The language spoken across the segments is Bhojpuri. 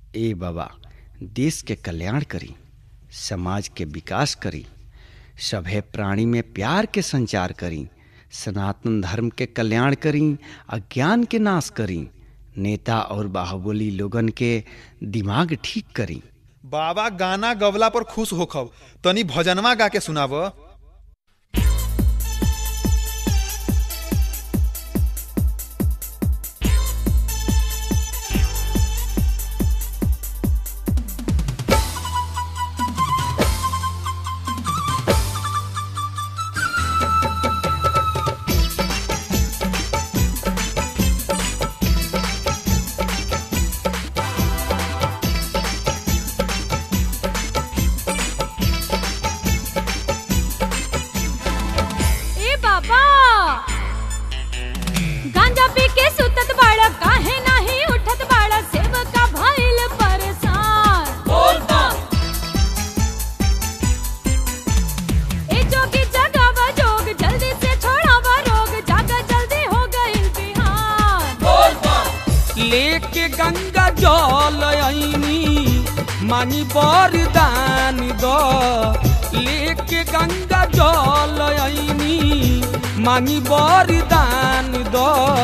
ए बाबा, देश के कल्याण करी, समाज के विकास करी, सभे प्राणी में प्यार के संचार करी, सनातन धर्म के कल्याण करी, अज्ञान के नाश करी, नेता और बाहुबली लोगन के दिमाग ठीक करी। बाबा गाना गवला पर खुश होखब, तनी भजनवा गा के सुनाव। गांजा पी के सुतत बाड़ा, काहे नाही उठत बाड़ा, सेवका भइल परेशान। ए जोगी जगावा जोग, जल्दी से छोड़ावा रोग, जागा जल्दी हो गइल बिहान। लेके गंगा जल आईनी मानी वरदान दो, लेके गंगा जल आईनी मानी वरदान दो।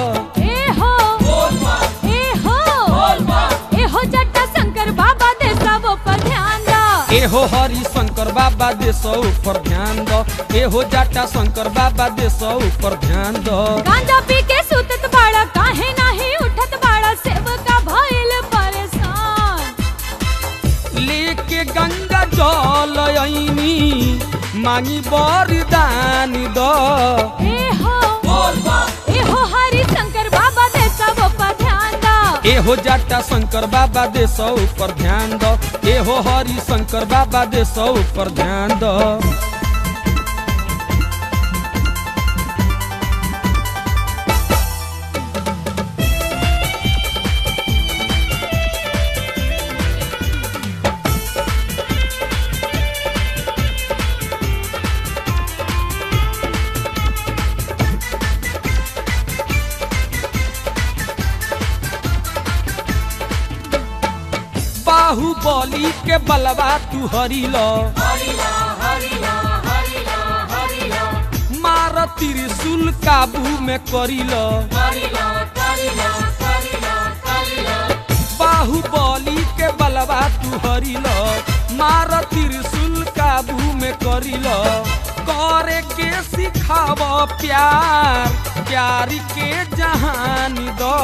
एहो जट्टा शंकर बाबा दे सब पर ध्यान दो। एहो हरि शंकर बाबा दे सब पर ध्यान दो, एहो जट्टा शंकर बाबा दे सब पर ध्यान दो। गांजा पी के सुतत बाड़ा, काहे नाही उठत बाड़ा, सेवका भइल परेशान। लेके गंगा जल आईनी मांगी वरदान दो। एहो हरि शंकर बाबा दे सब पर ध्यान दो। एहो जट्टा शंकर बाबा दे सब पर ध्यान दो, एहो हरि शंकर बाबा दे सब पर ध्यान दो। बाहुबली के बलवा तू हरिलो, मार त्रिशूल काबू में करिलो। बाहुबली के बलवा तू हरिलो, मार त्रिशूल काबू में करिलो। करे के सिखाव प्यार, प्यार के जहान दो।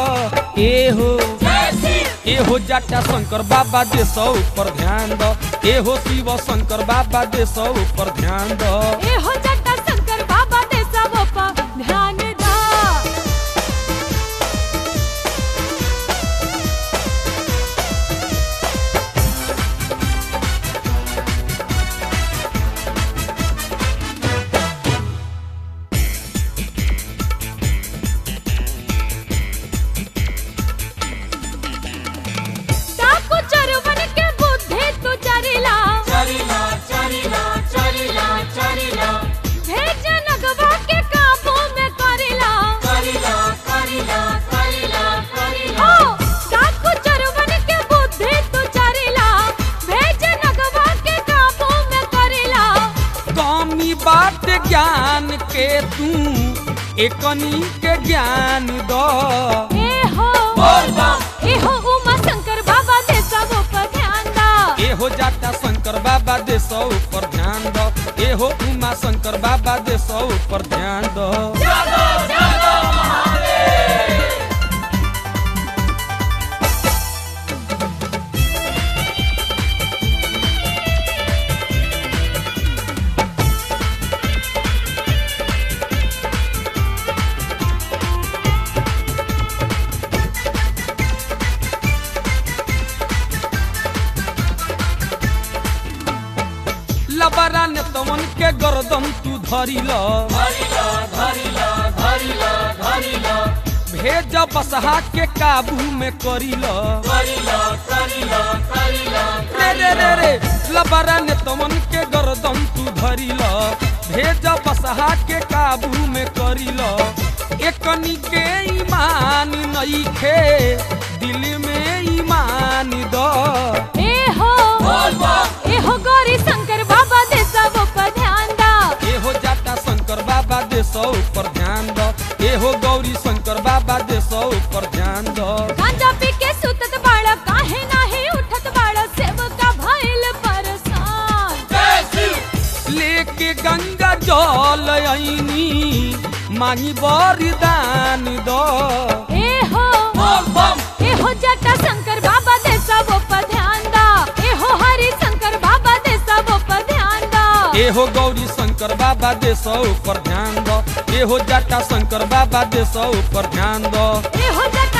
एहो जट्टा शंकर बाबा दे सब पर ध्यान दो, एहो शिव शंकर बाबा दे सब पर ध्यान दो। एहो जट्टा शंकर बाबा दे सब पर ध्यान दो। बात ज्ञान के तू एकनी के ज्ञान दो। एहो उमा शंकर बाबा दे सब पर ध्यान दो। एहो जट्टा शंकर बाबा दे सब पर ध्यान दो, एहो उमा शंकर बाबा दे सब पर ध्यान दो। लबरा ने तमन के गर्दन तू धरिलो, भेज बसहा के काबू में करिलो। रे लबरा ने तमन के गर्दन तू धरिलो, भेज बसहा के काबू में करिलो। एकनी के ईमान नइखे, दिल में ईमान दो। देसो पर ध्यान दो। एहो गौरी शंकर बाबा देसो पर ध्यान दो। गांजा पी के सुतत बाड़ा काहे नाही उठत बाड़ा सेवका भइल परेशान। लेके गंगा जल आईनी मांगी वरदान दो। एहो जटा शंकर बाबा देसो पर ध्यान दो। एहो हरि शंकर बाबा देसो पर ध्यान दो। एहो गौरी शंकर बाबा देसो पर ध्यान दो। एहो जटा शंकर बाबा देसो पर ध्यान दो। एहो जटा